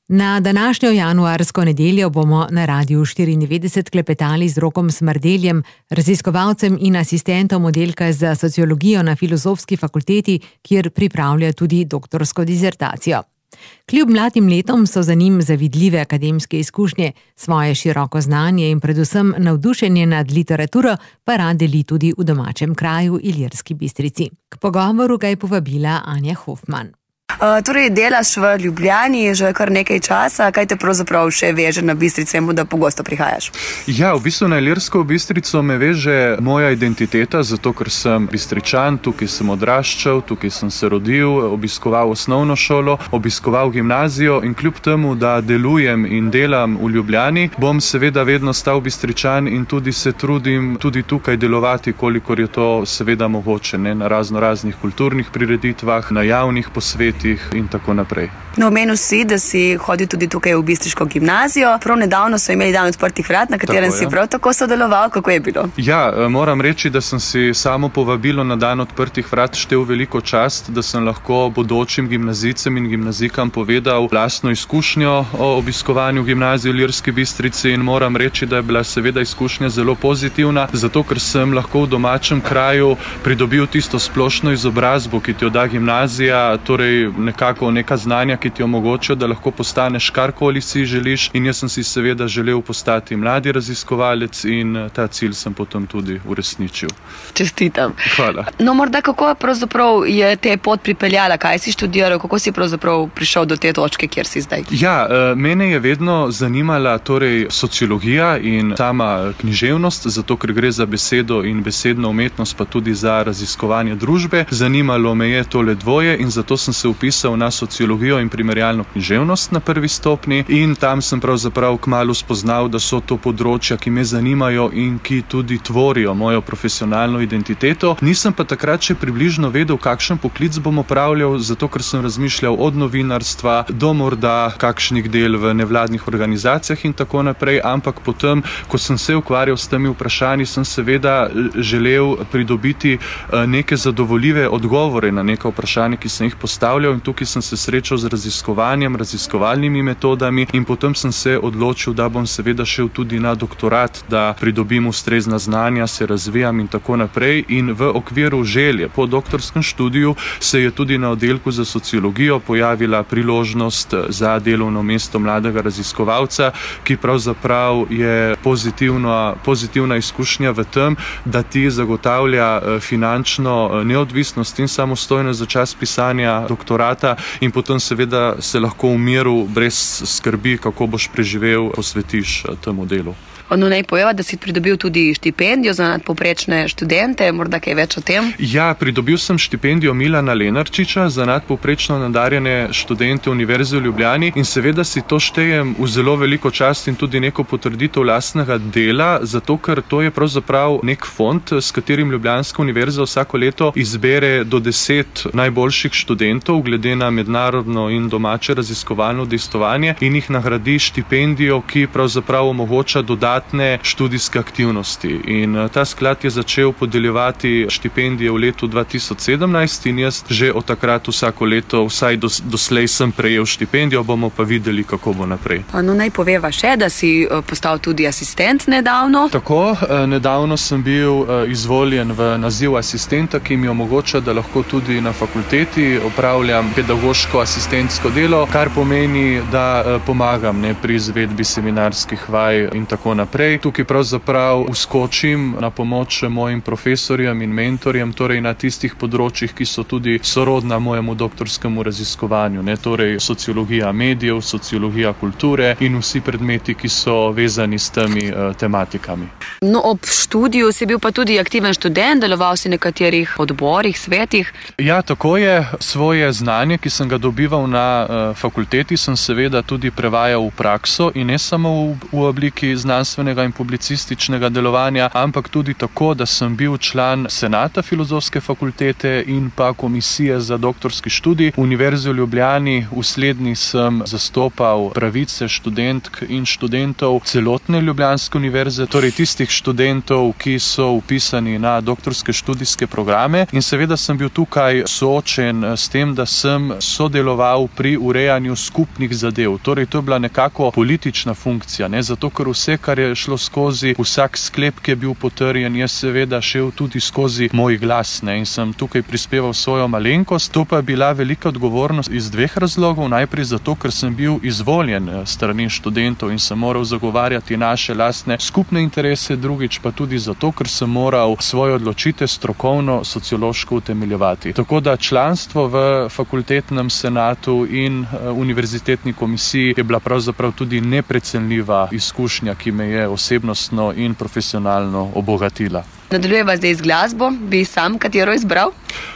Na današnjo januarsko nedeljo bomo na Radiu 94 klepetali z Rokom Smrdeljem, raziskovalcem in asistentom oddelka za sociologijo na Filozofski fakulteti, kjer pripravlja tudi doktorsko dizertacijo. Kljub mladim letom so za njim zavidljive akademske izkušnje, svoje široko znanje in predvsem navdušenje nad literaturo pa rad deli tudi v domačem kraju Ilirski Bistrici. K pogovoru ga je povabila Anja Hofman. Torej, delaš v Ljubljani že kar nekaj časa. Kaj te pravzaprav še veže na Bistrico, vemo, da pogosto prihajaš? Ja, v bistvu na Ilirsko Bistrico me veže moja identiteta, zato ker sem Bistričan, tukaj sem odraščal, tukaj sem se rodil, obiskoval osnovno šolo, obiskoval gimnazijo in kljub temu, da delujem in delam v Ljubljani, bom seveda vedno stal Bistričan in tudi se trudim tudi tukaj delovati, kolikor je to seveda mogoče, na raznih kulturnih prireditvah, na javnih posvetih in tako naprej. Omenil si, da si hodil tudi tukaj v bistriško gimnazijo. Prav nedavno so imeli dan odprtih vrat, na katerem si prav tako sodeloval. Kako je bilo? Ja, moram reči, da sem si samo povabilo na dan odprtih vrat štel veliko čast, da sem lahko bodočim gimnazijcem in gimnazijkam povedal lastno izkušnjo o obiskovanju gimnazije v Ilirski Bistrici in moram reči, da je bila seveda izkušnja zelo pozitivna, zato ker sem lahko v domačem kraju pridobil tisto splošno izobrazbo, ki ti jo da gimnazija, torej nekako neka znanja, ki ti omogočajo, da lahko postaneš karkoli si želiš in jaz sem si seveda želel postati mladi raziskovalec in ta cilj sem potem tudi uresničil. Čestitam. Hvala. No, morda kako pravzaprav je te pot pripeljala, kaj si študiral, kako si pravzaprav prišel do te točke, kjer si zdaj? Ja, mene je vedno zanimala torej sociologija in sama književnost, zato ker gre za besedo in besedno umetnost, pa tudi za raziskovanje družbe. Zanimalo me je tole dvoje in zato sem se upisal na sociologijo in primerjalno književnost na prvi stopni in tam sem pravzaprav kmalu spoznal, da so to področja, ki me zanimajo in ki tudi tvorijo mojo profesionalno identiteto. Nisem pa takrat še približno vedel, kakšen poklic bom opravljal, zato ker sem razmišljal od novinarstva do morda kakšnih del v nevladnih organizacijah in tako naprej, ampak potem, ko sem se ukvarjal s temi vprašanji, sem seveda želel pridobiti neke zadovoljive odgovore na neka vprašanja, ki sem jih postavljal in tukaj sem se srečal z raziskovanjem, raziskovalnimi metodami in potem sem se odločil, da bom seveda šel tudi na doktorat, da pridobim ustrezna znanja, se razvijam in tako naprej in v okviru želje po doktorskem študiju se je tudi na oddelku za sociologijo pojavila priložnost za delovno mesto mladega raziskovalca, ki pravzaprav je pozitivna izkušnja v tem, da ti zagotavlja finančno neodvisnost in samostojnost za čas pisanja doktorata in potem seveda se lahko v miru, brez skrbi, kako boš preživel, posvetiš temu delu. No, naj poveva, da si pridobil tudi štipendijo za nadpovprečne študente, morda kaj več o tem? Ja, pridobil sem štipendijo Milana Lenarčiča za nadpovprečno nadarjene študente Univerze v Ljubljani in seveda si to štejem v zelo veliko čast in tudi neko potrditev lastnega dela, zato ker to je pravzaprav nek fond, s katerim Ljubljanska univerza vsako leto izbere do 10 najboljših študentov glede na mednarodno in domače raziskovalno udejstvovanje in jih nagradi štipendijo, ki pravzaprav omogoča dodatne študijske aktivnosti. In ta sklad je začel podeljevati štipendije v letu 2017 in jaz že od takrat vsako leto, vsaj doslej sem prejel štipendijo, bomo pa videli, kako bo naprej. No, naj poveva še, da si postal tudi asistent nedavno. Tako, nedavno sem bil izvoljen v naziv asistenta, ki mi omogoča, da lahko tudi na fakulteti opravljam pedagoško asistentsko delo, kar pomeni, da pomagam pri izvedbi seminarskih vaj in tako naprej. Tukaj pravzaprav uskočim na pomoč mojim profesorjem in mentorjem, torej na tistih področjih, ki so tudi sorodna mojemu doktorskemu raziskovanju, torej sociologija medijev, sociologija kulture in vsi predmeti, ki so vezani s temi tematikami. No, ob študiju si bil pa tudi aktiven študent, deloval si v nekaterih odborih, svetih. Ja, tako je. Svoje znanje, ki sem ga dobival na fakulteti, sem seveda tudi prevajal v prakso in ne samo v obliki znanstvenega znanstvenega in publicističnega delovanja, ampak tudi tako, da sem bil član senata Filozofske fakultete in pa komisije za doktorski študij. V Univerzi v Ljubljani v slednji sem zastopal pravice študentk in študentov celotne Ljubljanske univerze, torej tistih študentov, ki so vpisani na doktorske študijske programe, in seveda sem bil tukaj soočen s tem, da sem sodeloval pri urejanju skupnih zadev. Torej to je bila nekako politična funkcija, ne? Zato ker vse, kar je šlo skozi, vsak sklep, ki je bil potrjen, je seveda šel tudi skozi moj glas, ne? In sem tukaj prispeval svojo malenkost. To pa je bila velika odgovornost iz dveh razlogov. Najprej zato, ker sem bil izvoljen strani študentov in sem moral zagovarjati naše lastne skupne interese, drugič pa tudi zato, ker sem moral svoje odločitve strokovno, sociološko utemeljevati. Tako da članstvo v fakultetnem senatu in univerzitetni komisiji je bila pravzaprav tudi neprecenljiva izkušnja, ki me je osebnostno in profesionalno obogatila. Nadaljujeva zdaj z glasbo. Bi sam katero izbral?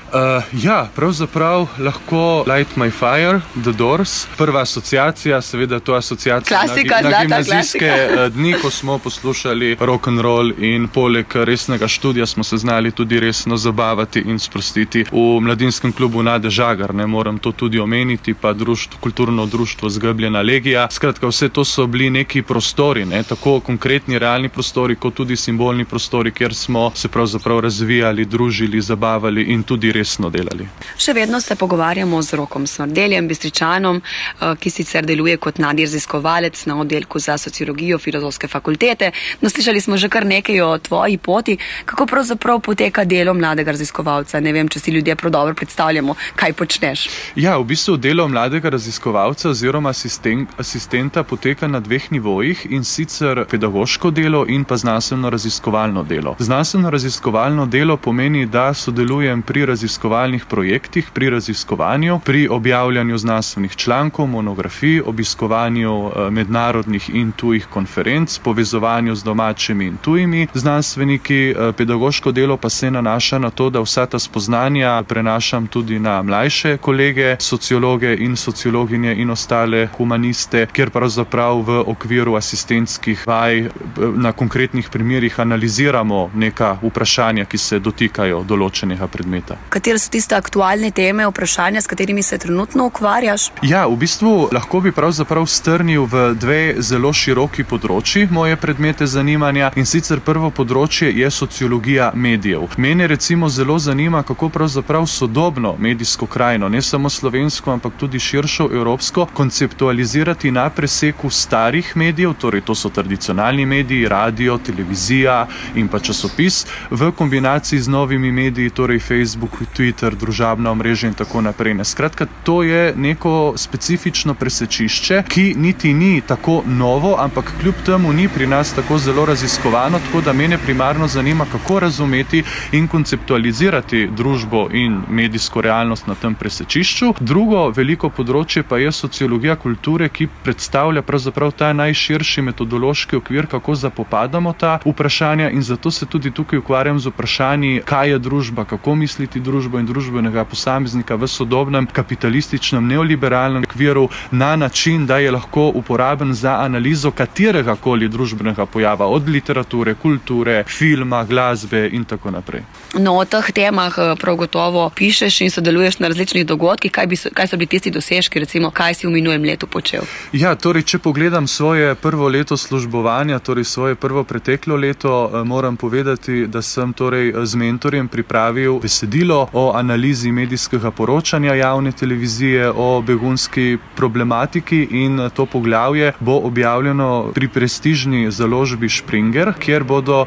Ja, pravzaprav lahko Light My Fire, The Doors. Prva asociacija, seveda to asociacija na gimnazijske dni, ko smo poslušali rock'n'roll in poleg resnega študija smo se znali tudi resno zabavati in sprostiti v mladinskem klubu Nade Žagar. Ne moram to tudi omeniti, pa kulturno društvo Zgrbljena legija. Skratka, vse to so bili neki prostori, ne, tako konkretni realni prostori, kot tudi simbolni prostori, kjer smo se pravzaprav razvijali, družili, zabavali in tudi resno delali. Še vedno se pogovarjamo z Rokom Smrdeljem, Bistričanom, ki sicer deluje kot mladi raziskovalec na oddelku za sociologijo Filozofske fakultete. No, slišali smo že kar nekaj o tvoji poti. Kako pravzaprav poteka delo mladega raziskovalca? Ne vem, če si ljudje prav dobro predstavljamo, kaj počneš. Ja, v bistvu delo mladega raziskovalca oziroma asistenta poteka na dveh nivojih, in sicer pedagoško delo in pa znanstveno-raziskovalno delo. Znanstveno-raziskovalno delo pomeni, da sodelujem pri raziskovalnih projektih, pri raziskovanju, pri objavljanju znanstvenih člankov, monografij, obiskovanju mednarodnih in tujih konferenc, povezovanju z domačimi in tujimi znanstveniki. Pedagoško delo pa se nanaša na to, da vsa ta spoznanja prenašam tudi na mlajše kolege, sociologe in sociologinje in ostale humaniste, kjer pravzaprav v okviru asistentskih vaj na konkretnih primerih analiziramo neka vprašanja, ki se dotikajo določenega predmeta. Katere so tiste aktualne teme, vprašanja, s katerimi se trenutno ukvarjaš? Ja, v bistvu lahko bi pravzaprav strnil v dve zelo široki področji moje predmete zanimanja, in sicer prvo področje je sociologija medijev. Mene recimo zelo zanima, kako pravzaprav sodobno medijsko krajino, ne samo slovensko, ampak tudi širšo evropsko, konceptualizirati na preseku starih medijev, torej to so tradicionalni mediji, radio, televizija in pa časopis, v kombinaciji z novimi mediji, torej Facebook, Twitter, družabna omrežja in tako naprej. Skratka, to je neko specifično presečišče, ki niti ni tako novo, ampak kljub temu ni pri nas tako zelo raziskovano, tako da mene primarno zanima, kako razumeti in konceptualizirati družbo in medijsko realnost na tem presečišču. Drugo veliko področje pa je sociologija kulture, ki predstavlja pravzaprav ta najširši metodološki okvir, kako zapopadamo ta vprašanja, in zato se tudi tukaj ukvarjam z vprašanji, kaj je družba, kako misliti družbo in družbenega posameznika v sodobnem kapitalističnem neoliberalnem okviru na način, da je lahko uporaben za analizo katerega koli družbenega pojava, od literature, kulture, filma, glasbe in tako naprej. No, o teh temah prav gotovo pišeš in sodeluješ na različnih dogodkih. Kaj so bili tisti dosežki, recimo, kaj si v minulem letu počel? Ja, torej, če pogledam svoje prvo leto službovanja, torej svoje prvo preteklo leto, moram povedati, da sem torej z mentorjem pripravil besedilo o analizi medijskega poročanja javne televizije, o begunski problematiki, in to poglavje bo objavljeno pri prestižni založbi Springer, kjer bodo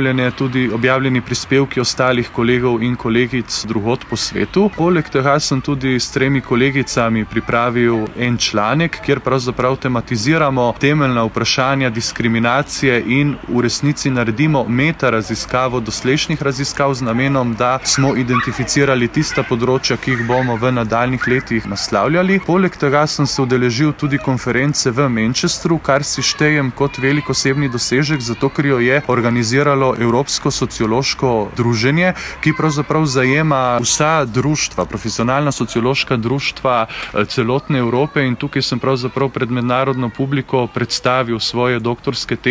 objavljeni prispevki ostalih kolegov in kolegic drugod po svetu. Poleg tega sem tudi s 3 kolegicami pripravil en članek, kjer pravzaprav tematiziramo temeljna vprašanja diskriminacije in v resnici naredimo meta raziskavo doslejšnjih raziskav z namenom, da smo identificirali tista področja, ki jih bomo v nadaljnih letih naslavljali. Poleg tega sem se udeležil tudi konference v Manchesteru, kar si štejem kot velik osebni dosežek, zato ker jo je organiziralo Evropsko sociološko druženje, ki pravzaprav zajema vsa društva, profesionalna sociološka društva celotne Evrope, in tukaj sem pravzaprav pred mednarodno publiko predstavil svoje doktorske teze.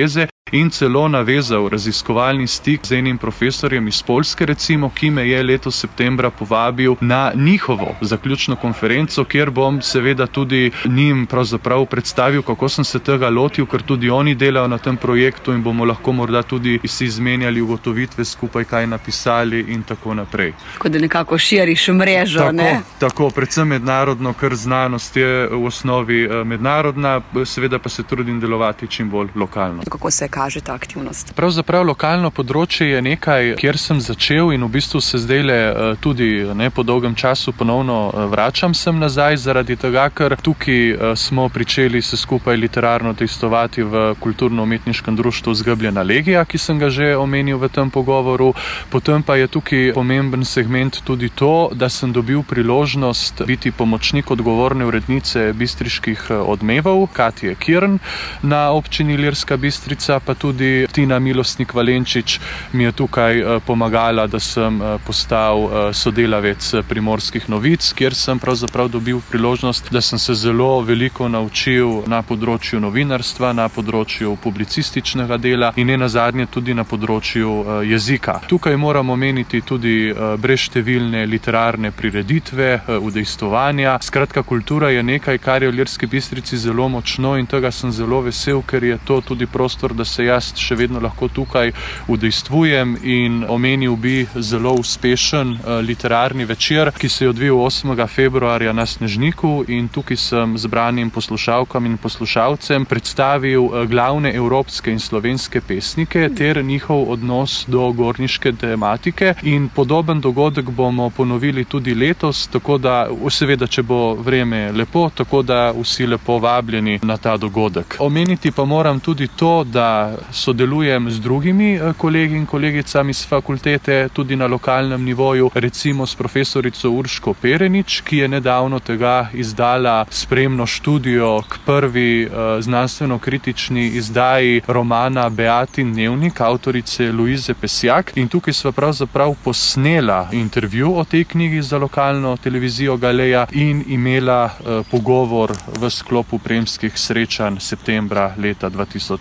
in celo navezal raziskovalni stik z enim profesorjem iz Poljske, recimo, ki me je letos septembra povabil na njihovo zaključno konferenco, kjer bom seveda tudi njim pravzaprav predstavil, kako sem se tega lotil, ker tudi oni delajo na tem projektu in bomo lahko morda tudi si izmenjali ugotovitve skupaj, kaj napisali in tako naprej. Tako da nekako širiš mrežo, ne? Tako, predvsem mednarodno, ker znanost je v osnovi mednarodna, seveda pa se trudim delovati čim bolj lokalno. Kako se kaže ta aktivnost? Pravzaprav lokalno področje je nekaj, kjer sem začel in v bistvu se zdajle tudi po dolgem času ponovno vračam sem nazaj, zaradi tega, ker tukaj smo pričeli se skupaj literarno testovati v kulturno-umetniškem društvu Zgrbljena legija, ki sem ga že omenil v tem pogovoru. Potem pa je tukaj pomemben segment tudi to, da sem dobil priložnost biti pomočnik odgovorne urednice bistriških odmevov Katje Kirn na občini Ilirska Bistrica, pa tudi Tina Milostnik Valenčič mi je tukaj pomagala, da sem postal sodelavec Primorskih novic, kjer sem pravzaprav dobil priložnost, da sem se zelo veliko naučil na področju novinarstva, na področju publicističnega dela in nenazadnje tudi na področju jezika. Tukaj moram omeniti tudi brezštevilne literarne prireditve, udejstvovanja. Skratka, kultura je nekaj, kar je v Ilirski Bistrici zelo močno in tega sem zelo vesel, ker je to tudi prostor, da se jaz še vedno lahko tukaj udejstvujem in omenil bi zelo uspešen literarni večer, ki se je odvil 8. februarja na Snežniku in tukaj sem zbranim poslušalkam in poslušalcem predstavil glavne evropske in slovenske pesnike ter njihov odnos do gorniške tematike in podoben dogodek bomo ponovili tudi letos, tako da seveda, če bo vreme lepo, tako da vsi lepo vabljeni na ta dogodek. Omeniti pa moram tudi to, da sodelujem z drugimi kolegi in kolegicami z fakultete tudi na lokalnem nivoju, recimo s profesorico Urško Perenič, ki je nedavno tega izdala spremno študijo k prvi znanstveno-kritični izdaji romana Beatin dnevnik avtorice Luize Pesjak in tukaj sva pravzaprav posnela intervju o tej knjigi za lokalno televizijo Galeja in imela pogovor v sklopu prejemskih srečanj septembra leta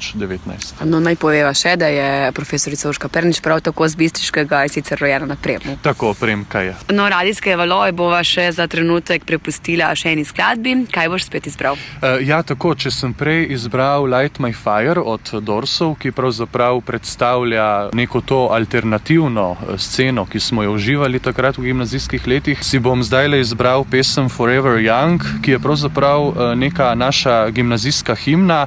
2019. No, naj poveva še, da je profesorica Urška Perenič prav tako z Bistriškega in sicer rojena na Premu. Tako, Premka je. No, radijske valove bova še za trenutek prepustila še eni skladbi. Kaj boš spet izbral? Ja, tako, če sem prej izbral Light My Fire od Dorsov, ki pravzaprav predstavlja neko to alternativno sceno, ki smo jo uživali takrat v gimnazijskih letih, si bom zdajle izbral pesem Forever Young, ki je pravzaprav neka naša gimnazijska himna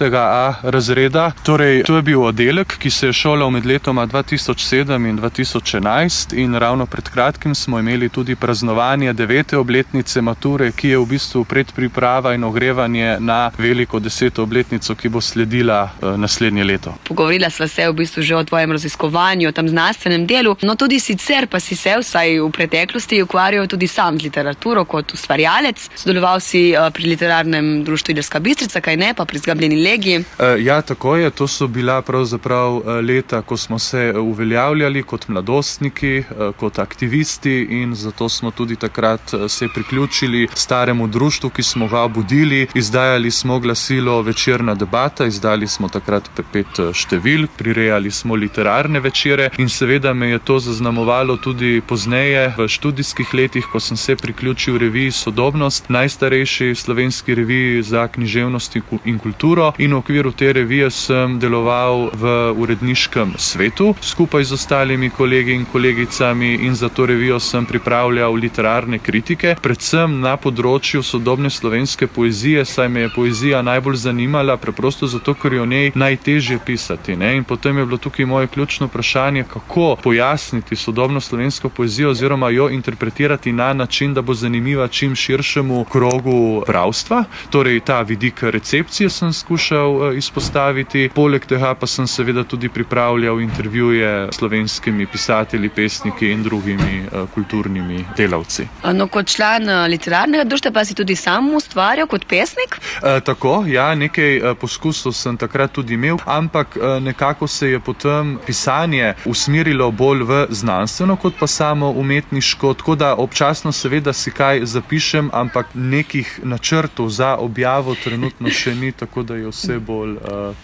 4. razreda. Torej, to je bil oddelek, ki se je šolal med letoma 2007 in 2011 in ravno pred kratkim smo imeli tudi praznovanje 9. obletnice mature, ki je v bistvu predpriprava in ogrevanje na veliko 10. obletnico, ki bo sledila naslednje leto. Pogovorila sva se v bistvu že o tvojem raziskovanju, o tem znanstvenem delu, no tudi sicer pa si se vsaj v preteklosti ukvarjal tudi sam z literaturo kot ustvarjalec. Sodeloval si pri literarnem društvu Ilirska Bistrica, kaj ne, pa pri Zgrbljeni legiji. Ja, tako je. To so bila pravzaprav leta, ko smo se uveljavljali kot mladostniki, kot aktivisti in zato smo tudi takrat se priključili staremu društvu, ki smo ga budili. Izdajali smo glasilo Večerna debata, izdali smo takrat 5 števil, prirejali smo literarne večere in seveda me je to zaznamovalo tudi pozneje v študijskih letih, ko sem se priključil reviji Sodobnost, najstarejši slovenski reviji za književnost in kulturo in v okviru te revije sem deloval v uredniškem svetu skupaj z ostalimi kolegi in kolegicami in za to revijo sem pripravljal literarne kritike, predvsem na področju sodobne slovenske poezije, saj me je poezija najbolj zanimala, preprosto zato, ker je o njej najtežje pisati. In potem je bilo tukaj moje ključno vprašanje, kako pojasniti sodobno slovensko poezijo oziroma jo interpretirati na način, da bo zanimiva čim širšemu krogu bralstva. Torej, ta vidik recepcije sem skušal izpostaviti, poleg tega pa sem seveda tudi pripravljal intervjuje s slovenskimi pisatelji, pesniki in drugimi kulturnimi delavci. No, kot član literarnega društva pa si tudi sam ustvarjal kot pesnik? Tako, ja, nekaj poskusov sem takrat tudi imel, ampak nekako se je potem pisanje usmerilo bolj v znanstveno kot pa samo umetniško, tako da občasno seveda si kaj zapišem, ampak nekih načrtov za objavo trenutno še ni, tako da je vse bolj pri meni.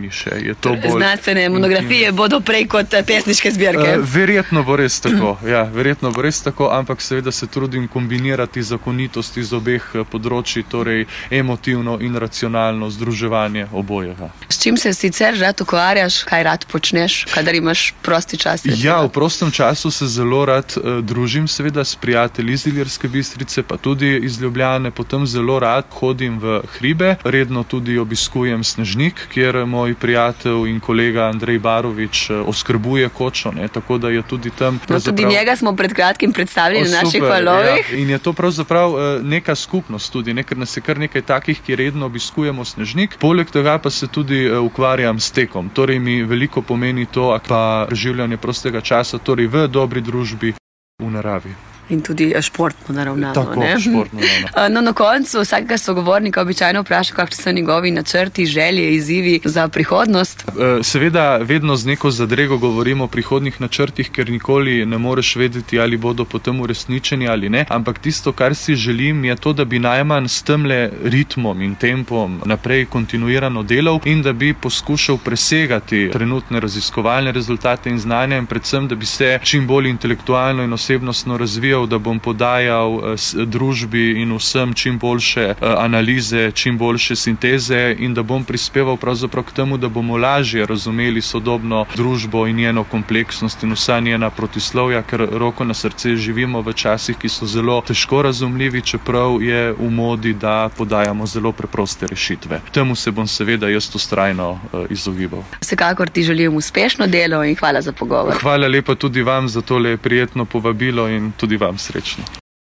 piše. Je to bolj znanstvene monografije bodo prej kot pesniške zbirke. Verjetno bo res tako, ja, verjetno bo res tako, ampak seveda se trudim kombinirati zakonitosti z obeh področji, torej emotivno in racionalno združevanje obojega. S čim se sicer rad ukvarjaš, kaj rad počneš, kadar imaš prosti čas? Ja, v prostem času se zelo rad družim seveda s prijatelji iz Ilirske Bistrice, pa tudi iz Ljubljane, potem zelo rad hodim v hribe, redno tudi obiskujem Snežnik, kjer moj prijatelj in kolega Andrej Barovič oskrbuje kočo, ne, tako da je tudi tam. No, tudi njega smo pred kratkim predstavili na naših valovih. Ja, in je to pravzaprav neka skupnost tudi, ker nas je kar nekaj takih, ki redno obiskujemo Snežnik. Poleg tega pa se tudi ukvarjam s tekom, torej mi veliko pomeni to, pa preživljanje prostega časa, torej v dobri družbi, v naravi. In tudi športno naravnano. Tako, športno naravnano. No, na koncu vsakega sogovornika običajno vpraša, kakšni so njegovi načrti, želje, izzivi za prihodnost. Seveda vedno z neko zadrego govorimo o prihodnih načrtih, ker nikoli ne moreš vedeti, ali bodo potem uresničeni ali ne, ampak tisto, kar si želim, je to, da bi najmanj s temle ritmom in tempom naprej kontinuirano delal in da bi poskušal presegati trenutne raziskovalne rezultate in znanja in predvsem, da bi se čim bolj intelektualno in osebnostno razvijal, da bom podajal družbi in vsem čim boljše analize, čim boljše sinteze in da bom prispeval pravzaprav k temu, da bomo lažje razumeli sodobno družbo in njeno kompleksnost in vsa njena protislovja, ker roko na srce živimo v časih, ki so zelo težko razumljivi, čeprav je v modi, da podajamo zelo preproste rešitve. Temu se bom seveda jaz vztrajno izogibal. Vsekakor ti želim uspešno delo in hvala za pogovor. Hvala lepa tudi vam za tole prijetno povabilo in tudi vam srečno.